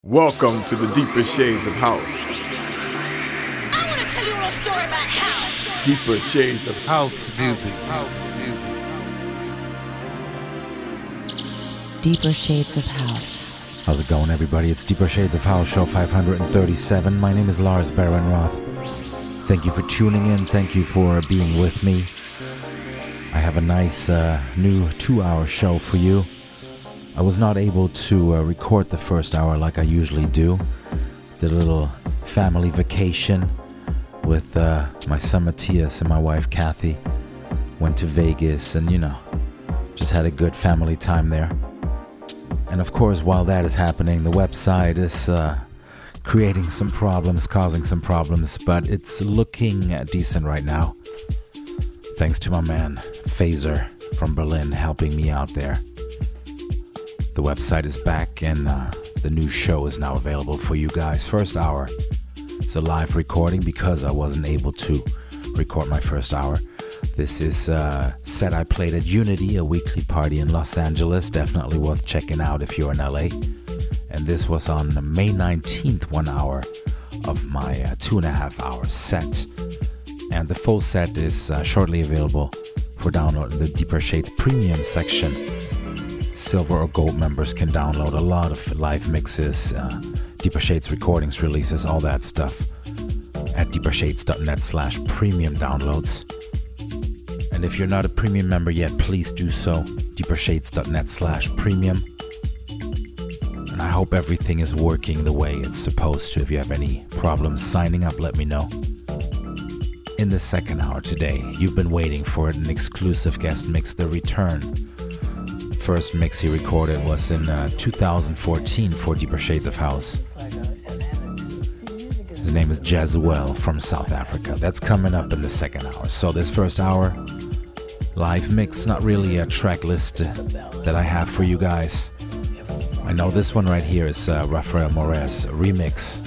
Welcome to the deeper shades of house. I want to tell you a little story about house. Deeper shades of House music. House music. Deeper Shades of House. How's it going, everybody? It's Deeper Shades of House, show 537. My name is Lars Baron-Roth. Thank you for tuning in. Thank you for being with me. I have a nice new 2-hour show for you. I was not able to record the first hour like I usually do. Did a little family vacation with my son Matthias and my wife Kathy. Went to Vegas and, just had a good family time there. And of course, while that is happening, the website is creating some problems, causing some problems, but it's looking decent right now. Thanks to my man, Phaser from Berlin, helping me out there. The website is back and the new show is now available for you guys. First hour is a live recording because I wasn't able to record my first hour. This is a set I played at Unity, a weekly party in Los Angeles. Definitely worth checking out if you're in LA. And this was on May 19th, 1 hour of my 2.5 hour set. And the full set is shortly available for download in the Deeper Shades Premium section. Silver or Gold members can download a lot of live mixes, Deeper Shades recordings, releases, all that stuff at deepershades.net/premium downloads. And if you're not a premium member yet, please do so, deepershades.net/premium. And I hope everything is working the way it's supposed to. If you have any problems signing up, let me know. In the second hour today, you've been waiting for an exclusive guest mix, The Return. First mix he recorded was in 2014 for Deeper Shades of House. His name is Jazuel from South Africa. That's coming up in the second hour. So this first hour, live mix, not really a track list that I have for you guys. I know this one right here is Rafael Moraes remix.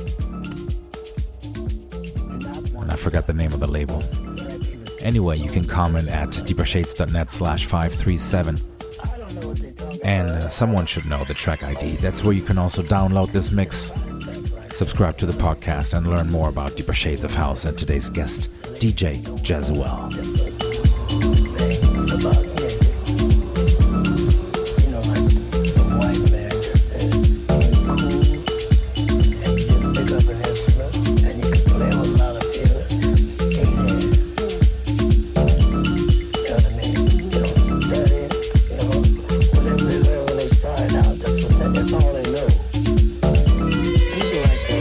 And I forgot the name of the label. Anyway, you can comment at deepershades.net/537. And someone should know the track ID. That's where you can also download this mix, subscribe to the podcast, and learn more about Deeper Shades of House and today's guest, DJ Jazuel.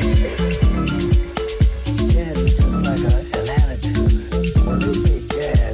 Jazz is just like an attitude. When they say jazz,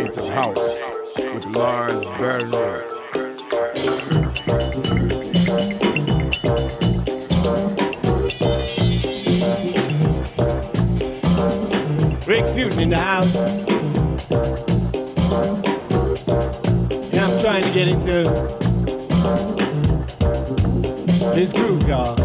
Shades of House with Lars Bernard. Rick Newton in the house. And I'm trying to get into this groove, y'all.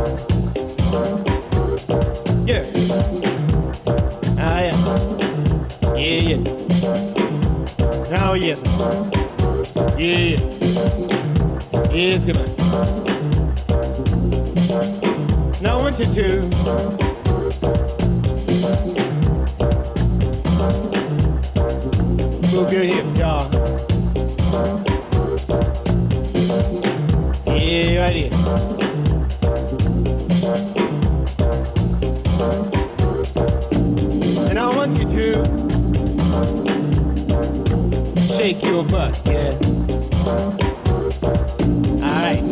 Yeah. Ah, yeah. Yeah, yeah. Oh, yes. Yeah. Yes, come on. Now I want you to move your hips, y'all. Yeah, right here. And I want you to shake your butt, yeah. All right.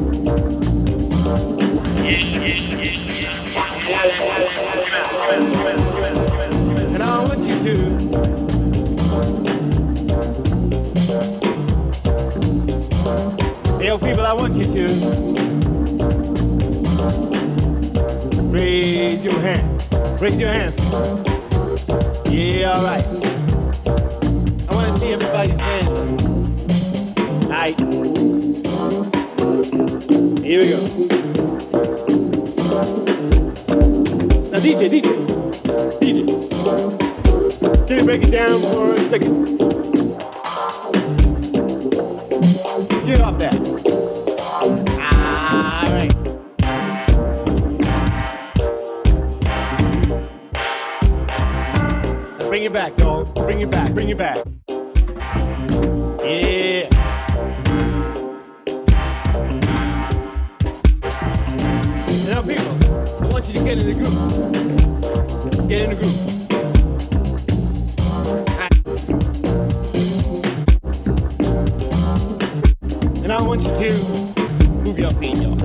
And I want you to yo, people, I want you to raise your hands. Raise your hands. Yeah, all right. I want to see everybody's hands. All right. Here we go. Now, DJ. Can you break it down for a second? Get off that. All right. Now bring it back, dog. Bring it back. Yeah. Now, people, I want you to get in the groove. Get in the groove. And I want you to move your feet, y'all.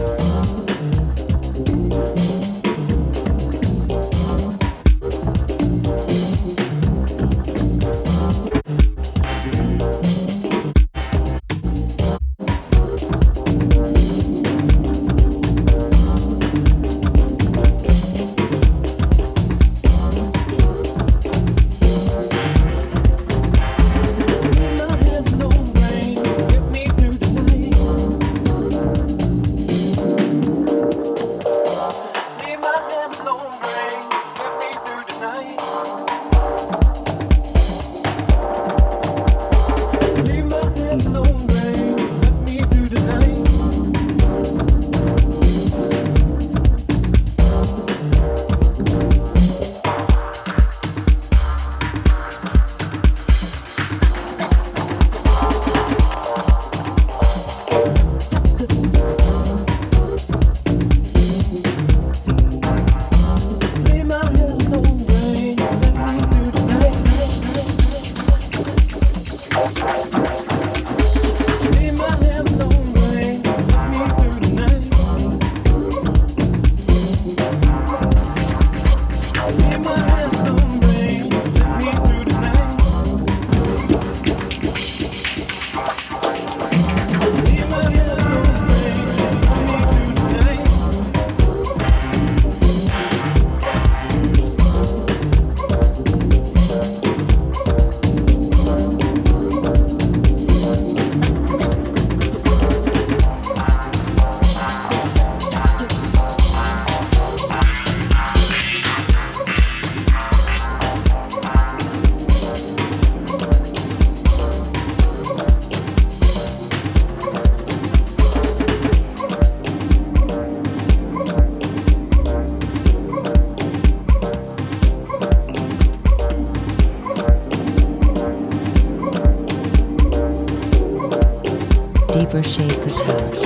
Deeper Shades of House.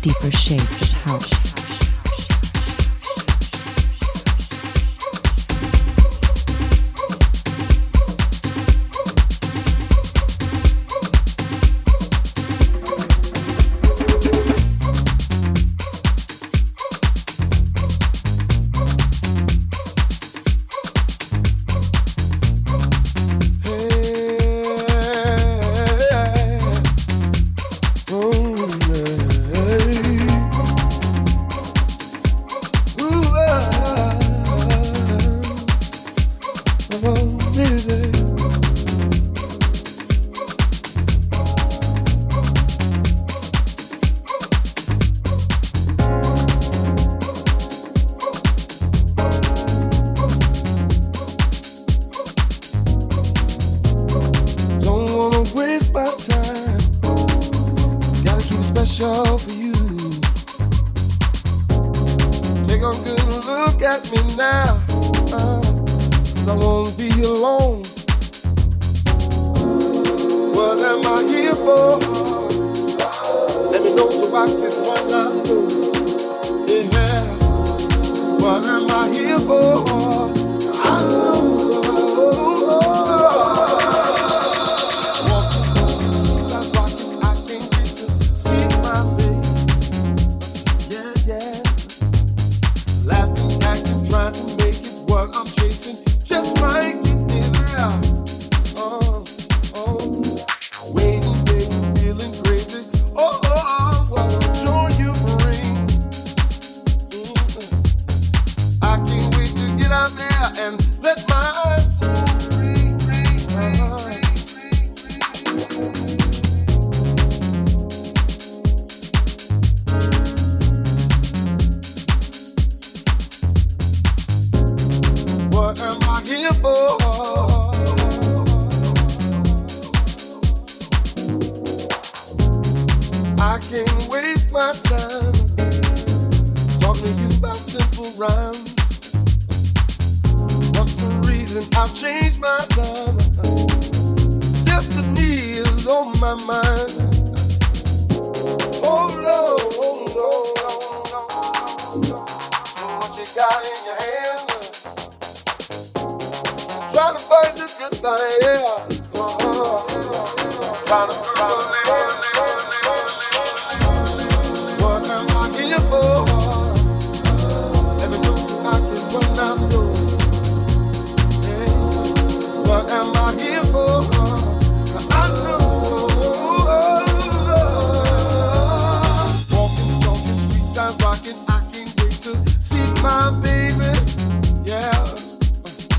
Deeper shades of house.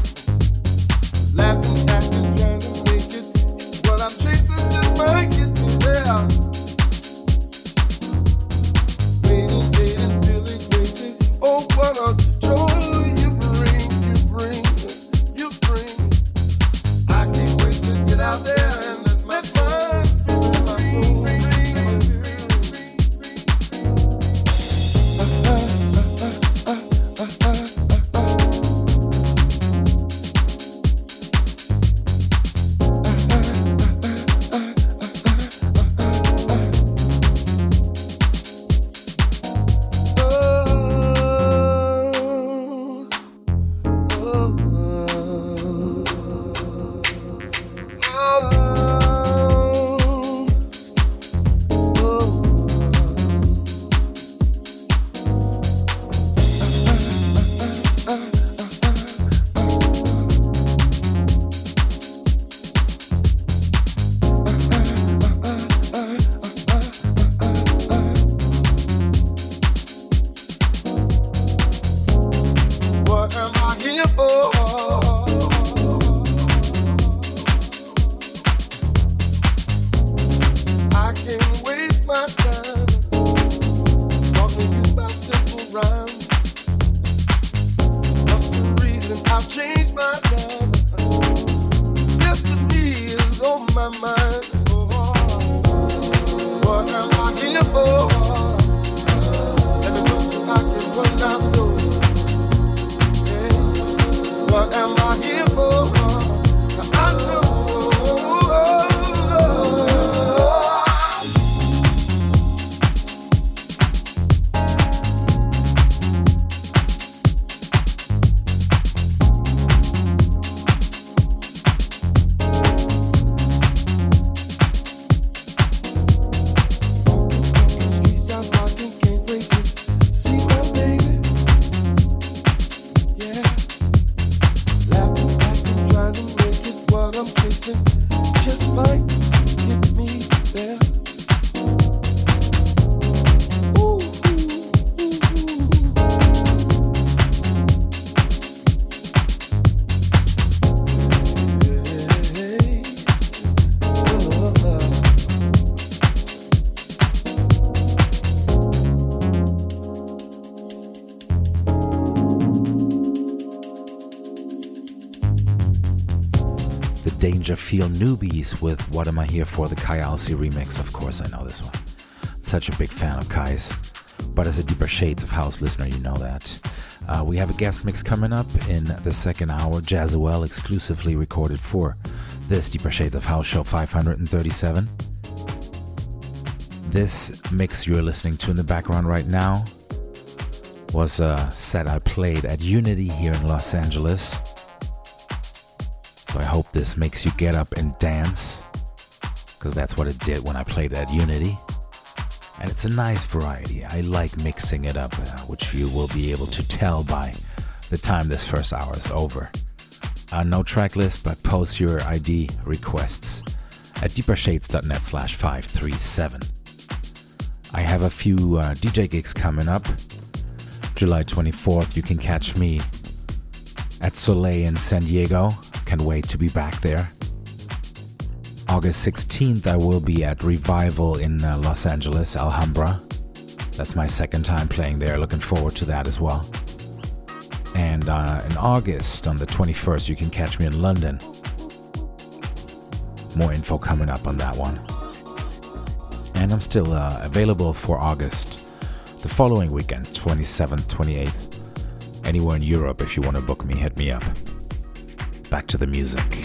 Laughing, acting, trying to make it. What I'm chasing just might get me. Dangerfield Newbies with What Am I Here For, the Kai Alcy remix. Of course, I know this one. I'm such a big fan of Kai's, but as a Deeper Shades of House listener, you know that. We have a guest mix coming up in the second hour, Jazzuel, exclusively recorded for this Deeper Shades of House show 537. This mix you're listening to in the background right now was a set I played at Unity here in Los Angeles. So I hope this makes you get up and dance, because that's what it did when I played at Unity. And it's a nice variety. I like mixing it up, which you will be able to tell by the time this first hour is over. No track list, but post your ID requests at deepershades.net/537. I have a few DJ gigs coming up. July 24th, you can catch me at Soleil in San Diego. Can't wait to be back there. August 16th, I will be at Revival in Los Angeles, Alhambra. That's my second time playing there. Looking forward to that as well. And in August, on the 21st, you can catch me in London. More info coming up on that one. And I'm still available for August, the following weekends, 27th, 28th. Anywhere in Europe, if you want to book me, hit me up. Back to the music.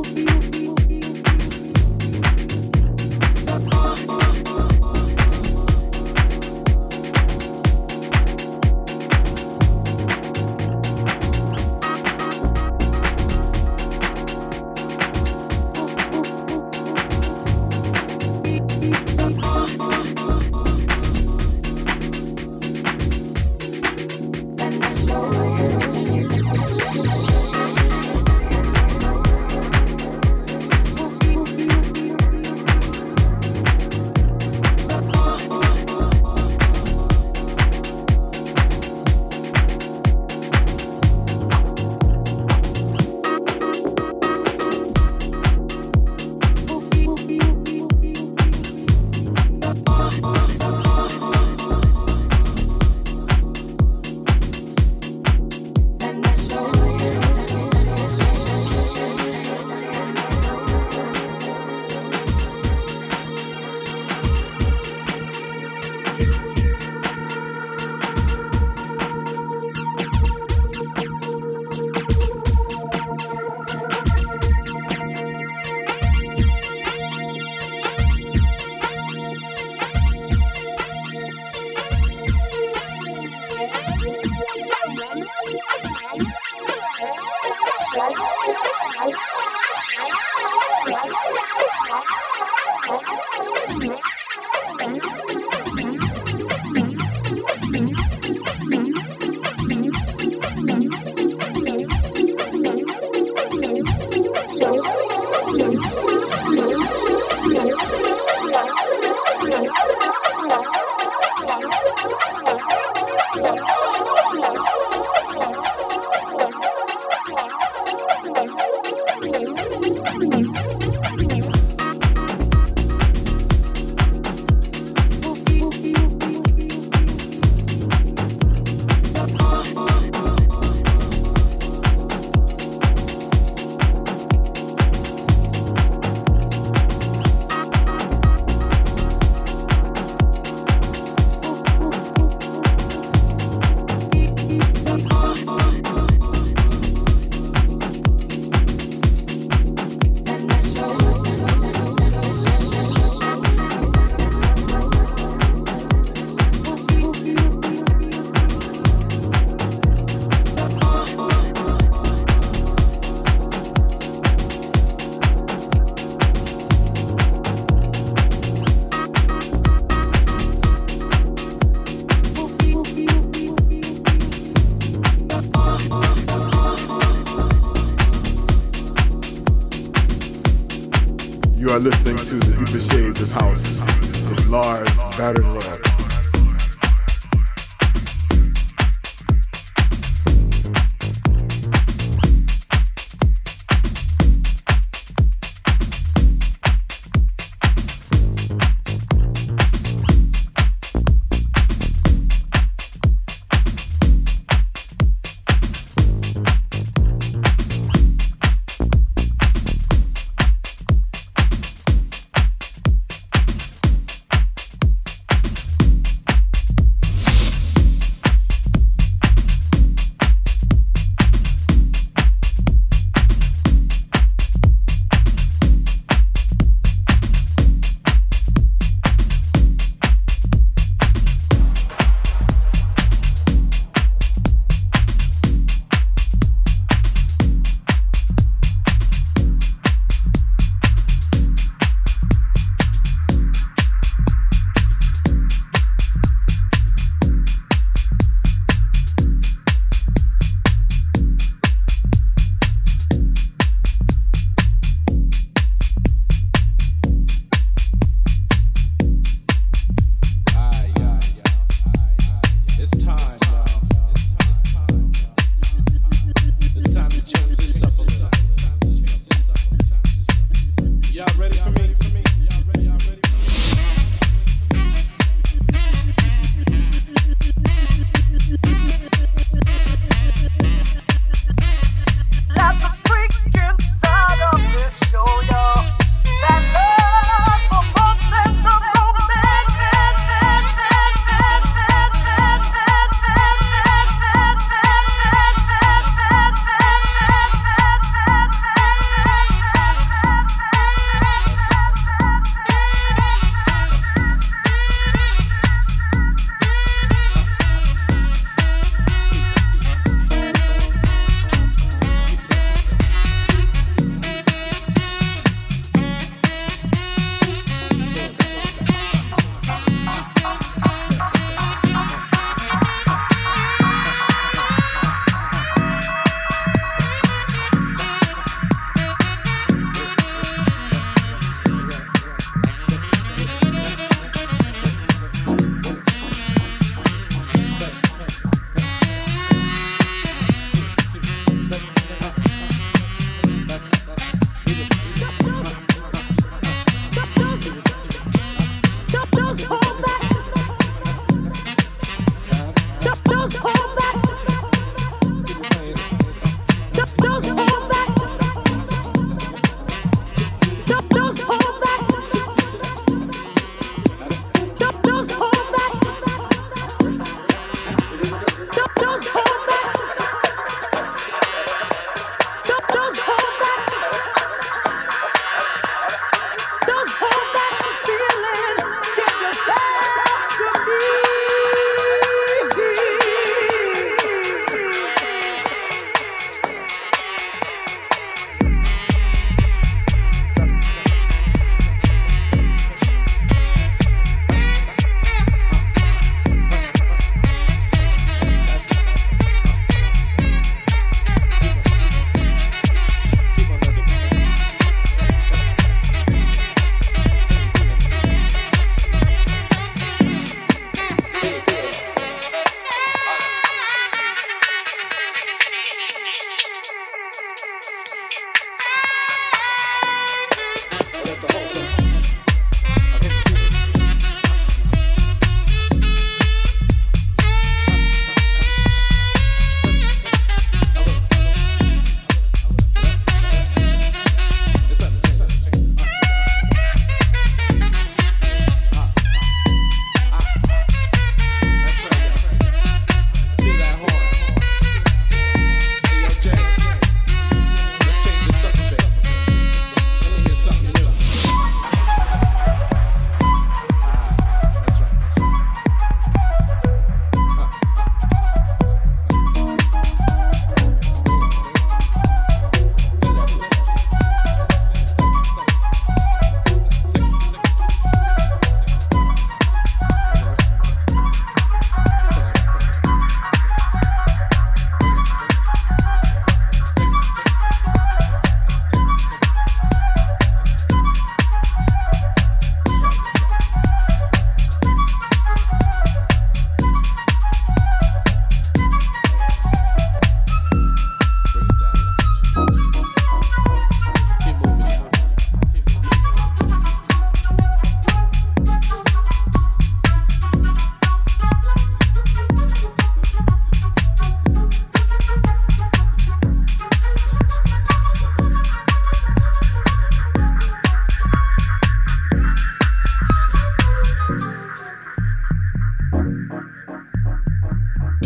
You are listening to the Deeper Shades of House with Lars Barenroth.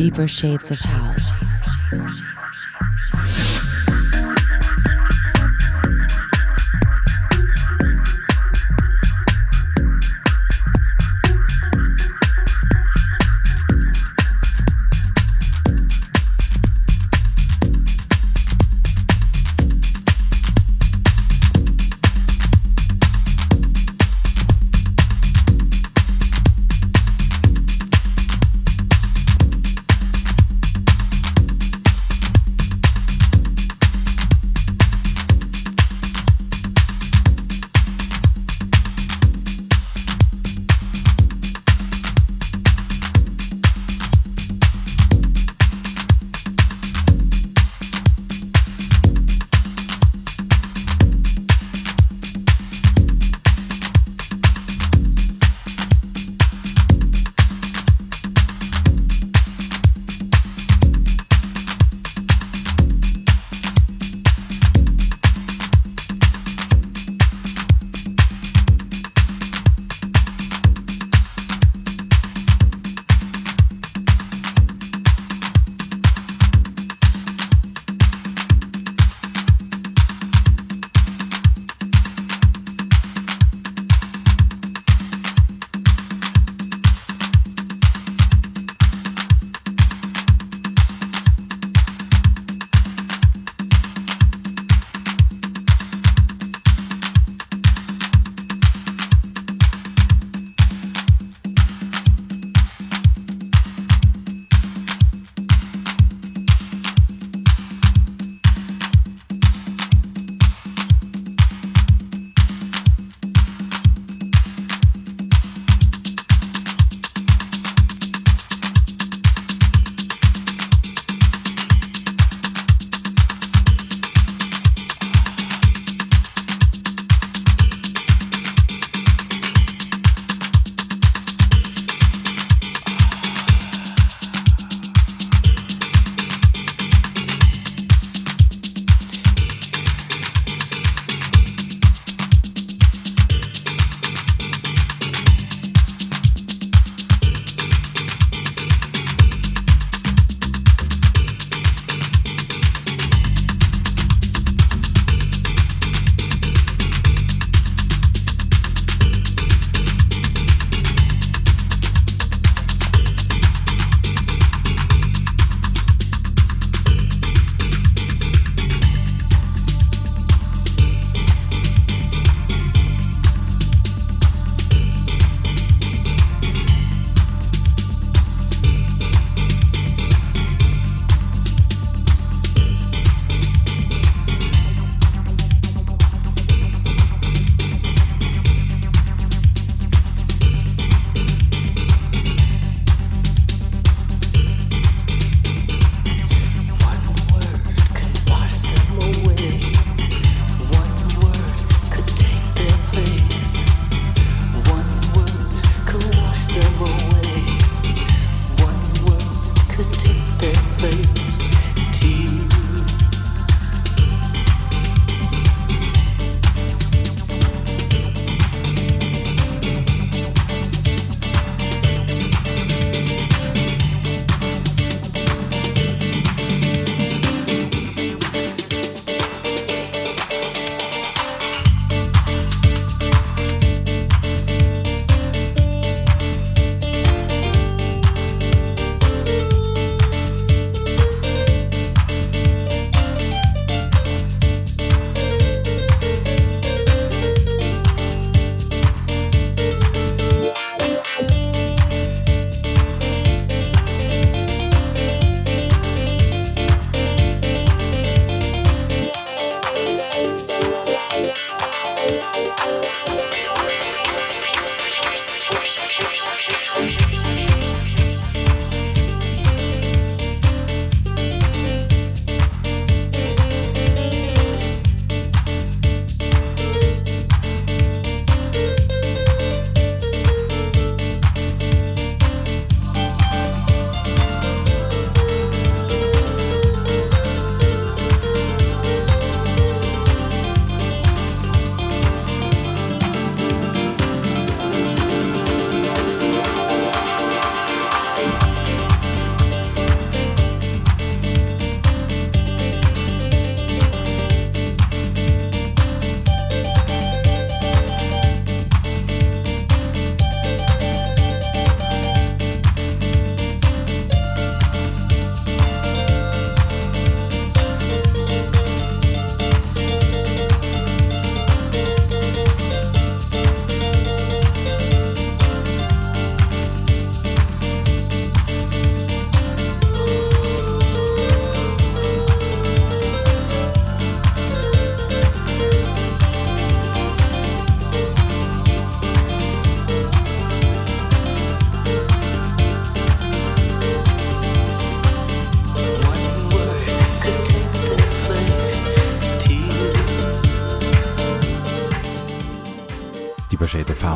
deeper shades of house.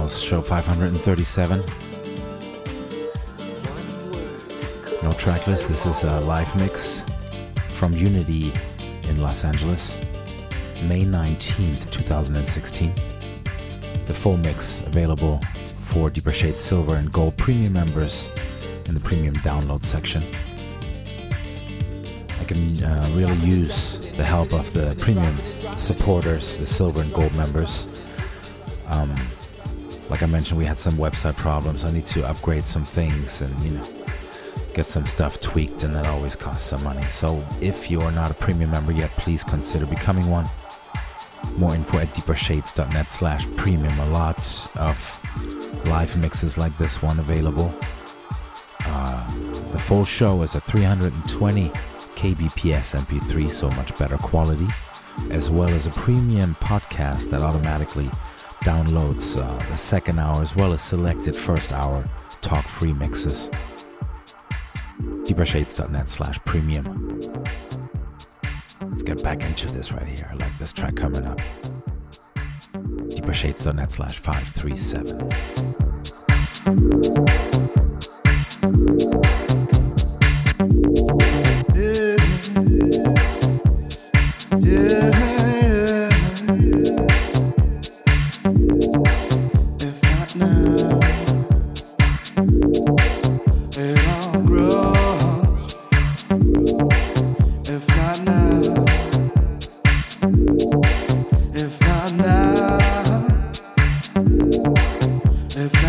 House, show 537. No tracklist, this is a live mix from Unity in Los Angeles, May 19th, 2016. The full mix available for Deeper Shade Silver and Gold Premium members in the Premium Download section. I can really use the help of the Premium supporters, the Silver and Gold members. Like I mentioned, we had some website problems. I need to upgrade some things and, get some stuff tweaked, and that always costs some money. So if you're not a Premium member yet, please consider becoming one. More info at deepershades.net/premium. A lot of live mixes like this one available. The full show is a 320 kbps MP3, so much better quality, as well as a premium podcast that automatically downloads the second hour as well as selected first hour talk-free mixes. deepershades.net/premium. Let's get back into this right here. I like this track coming up. deepershades.net/537. If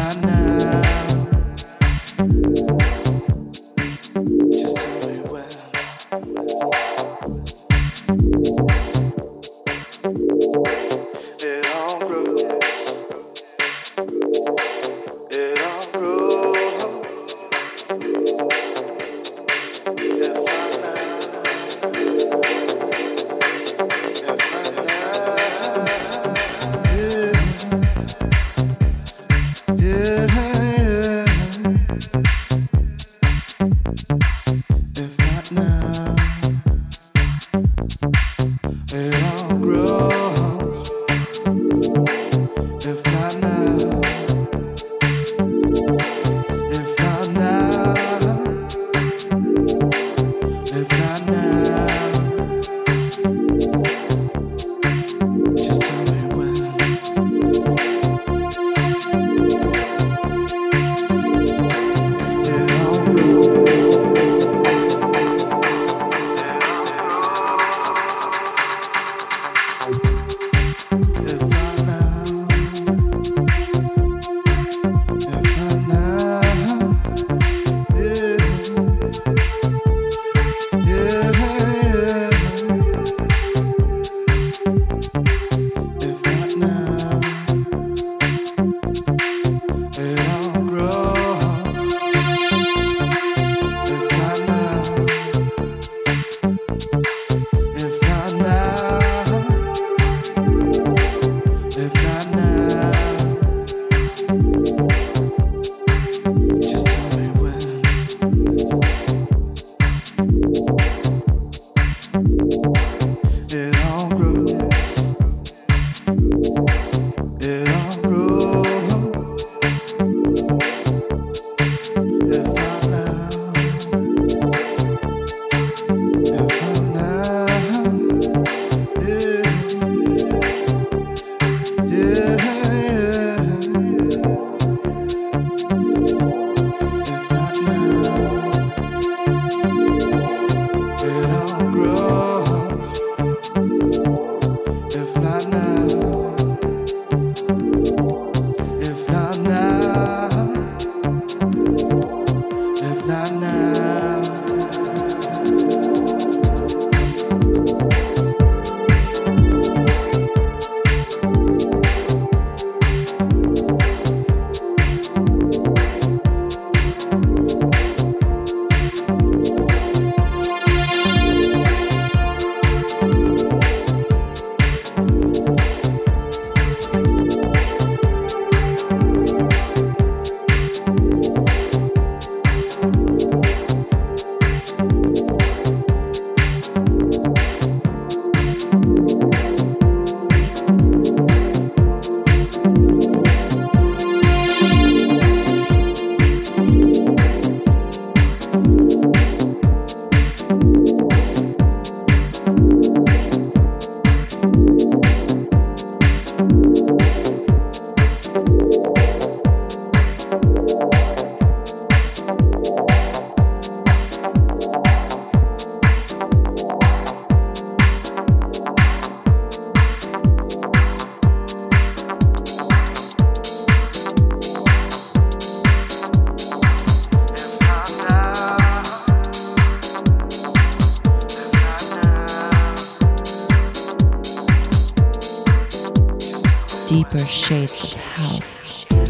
shades of house.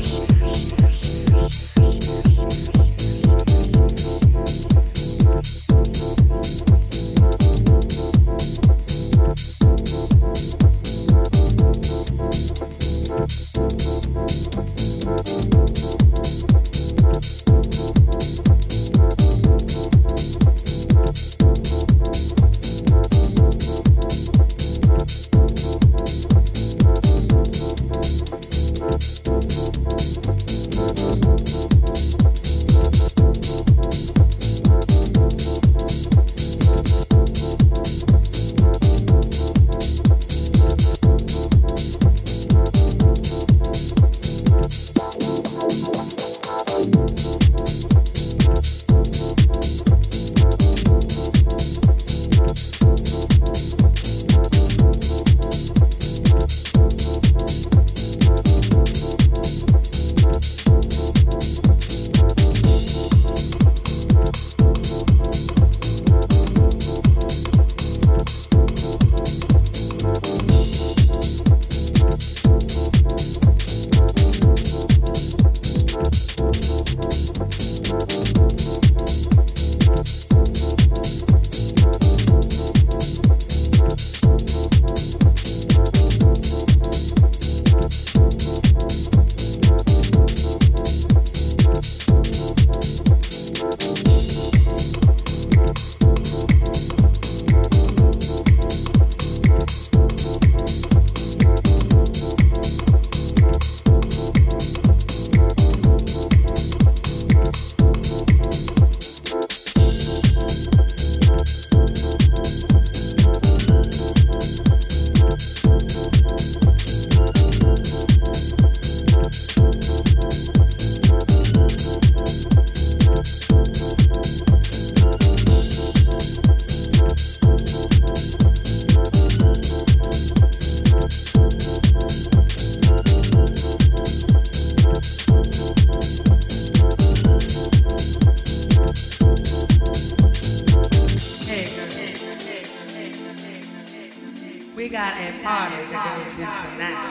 We got a party to go to tonight.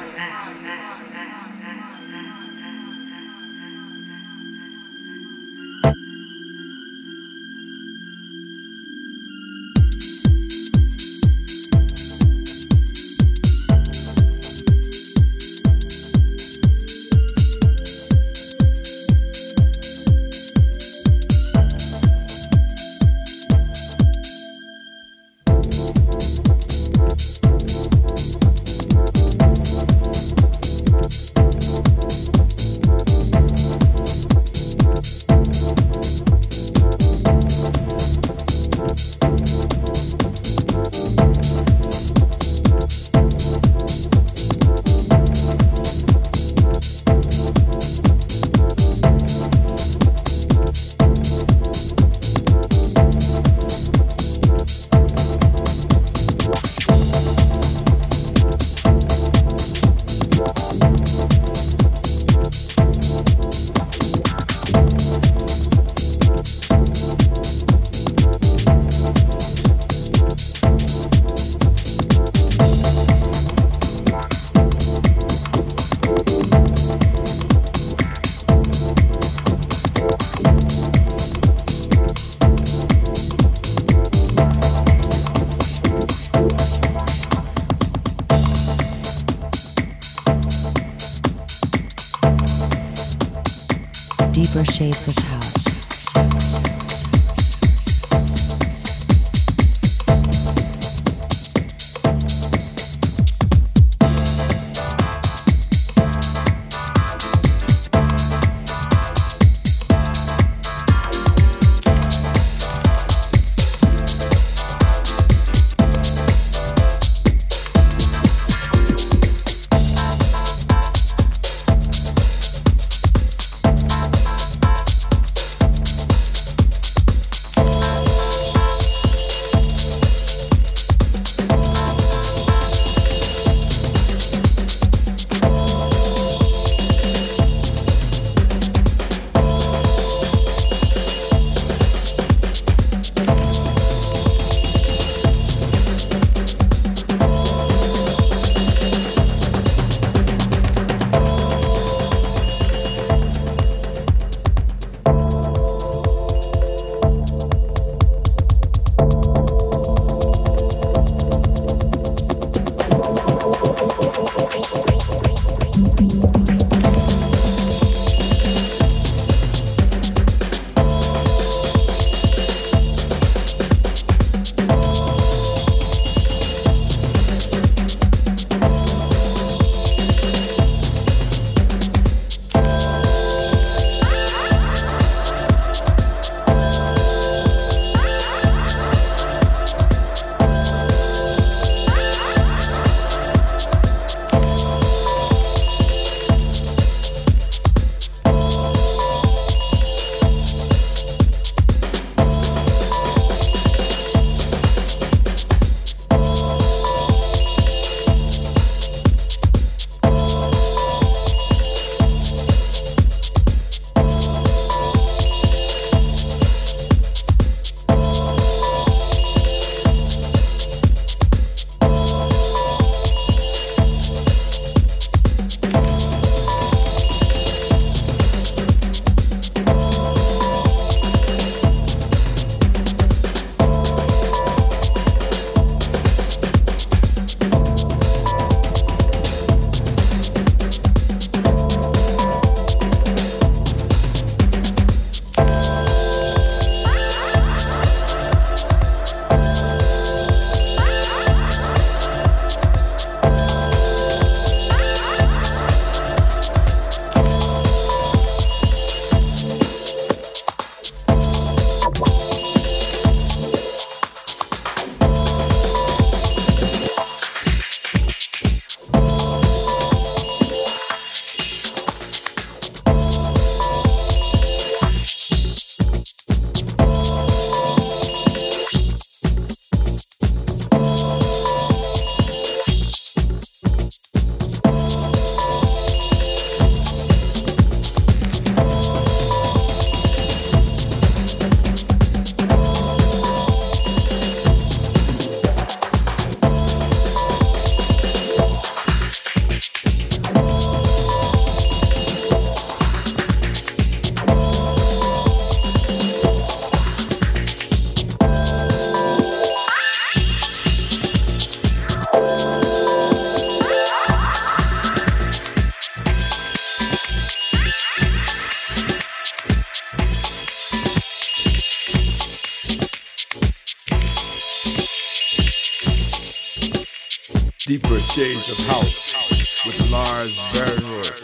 Deeper shades of house. Deeper Shades of House with Lars Barrenworth.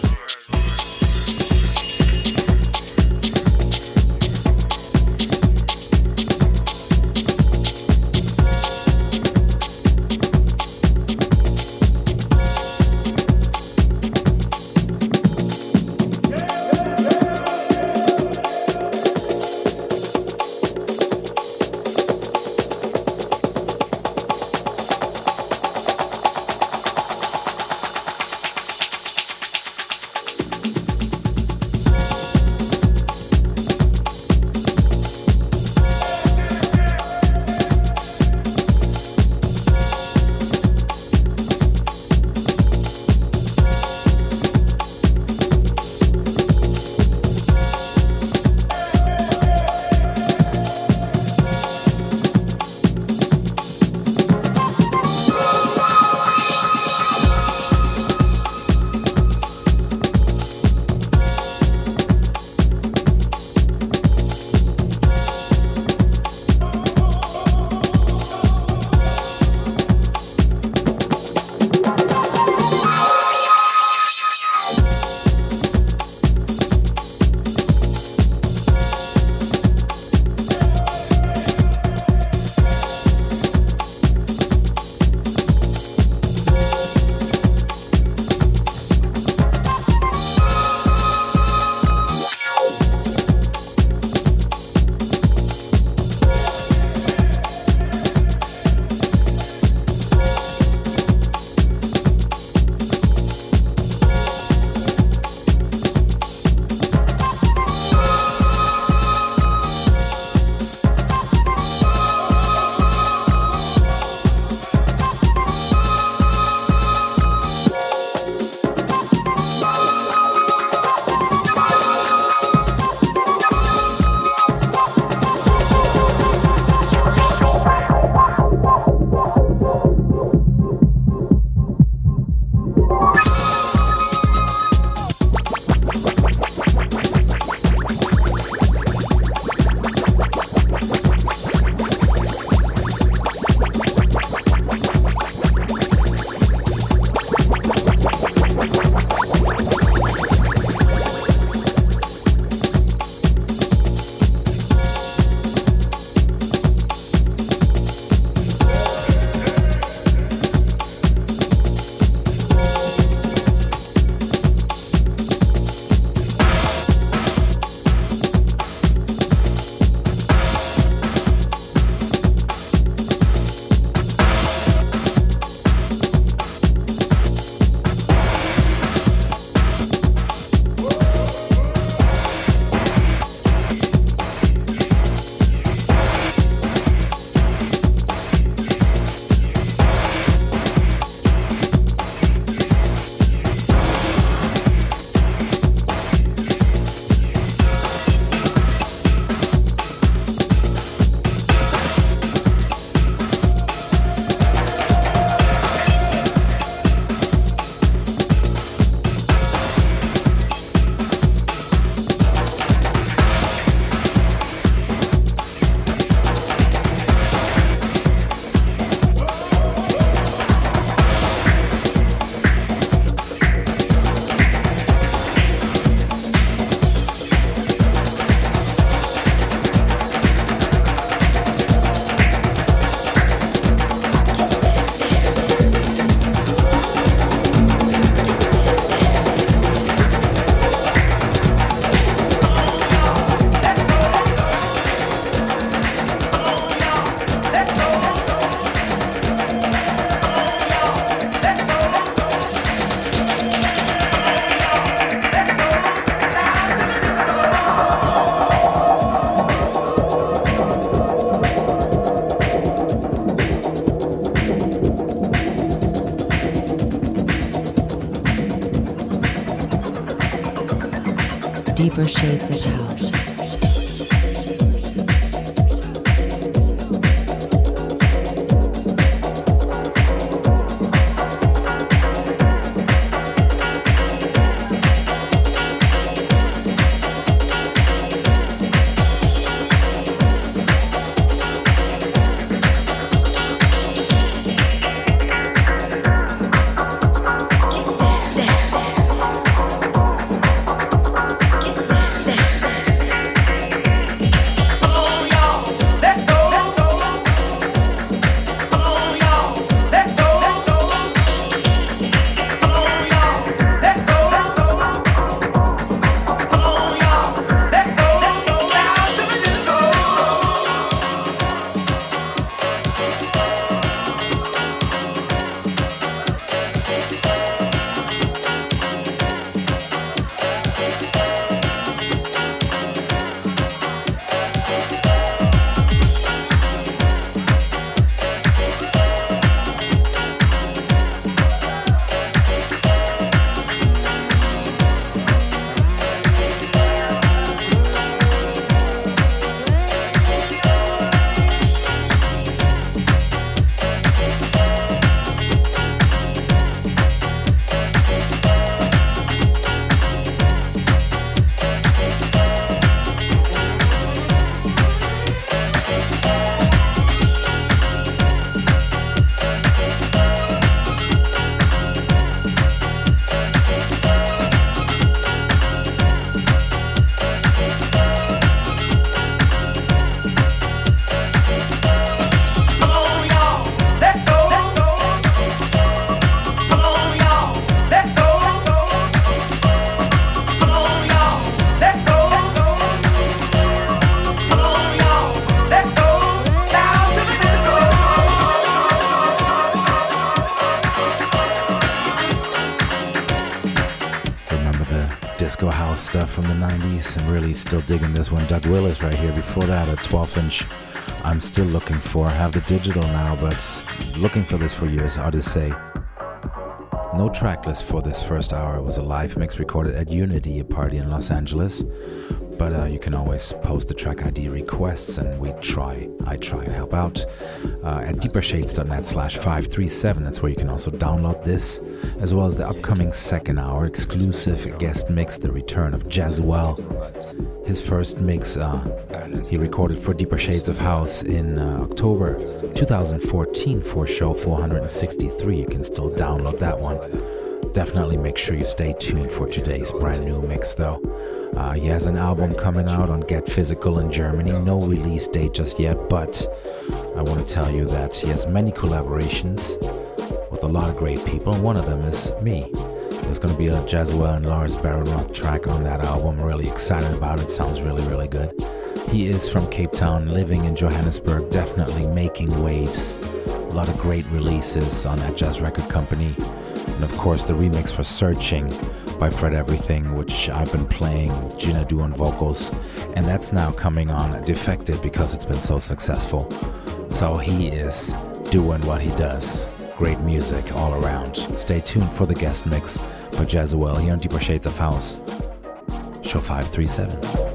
Deeper Shades of House. stuff from the 90s. I'm really still digging this one. Doug Willis right here. Before that, a 12-inch I'm still looking for. I have the digital now, but looking for this for years, hard to say. No track list for this first hour. It was a live mix recorded at Unity, a party in Los Angeles. But you can always post the track ID requests, and I try and help out at deepershades.net/537. That's where you can also download this, as well as the upcoming second hour exclusive guest mix, the return of Jazwell. His first mix he recorded for Deeper Shades of House in October 2014 for show 463. You can still download that one. Definitely make sure you stay tuned for today's brand new mix, though. He has an album coming out on Get Physical in Germany. No release date just yet, but I want to tell you that he has many collaborations with a lot of great people. One of them is me. There's going to be a Jazwell and Lars Barenroth track on that album. I'm really excited about it. Sounds really, really good. He is from Cape Town, living in Johannesburg, definitely making waves. A lot of great releases on that jazz record company. And of course, the remix for Searching by Fred Everything, which I've been playing with Gina Du on vocals. And that's now coming on Defected because it's been so successful. So he is doing what he does. Great music all around. Stay tuned for the guest mix by Jazwell here on Deeper Shades of House, show 537.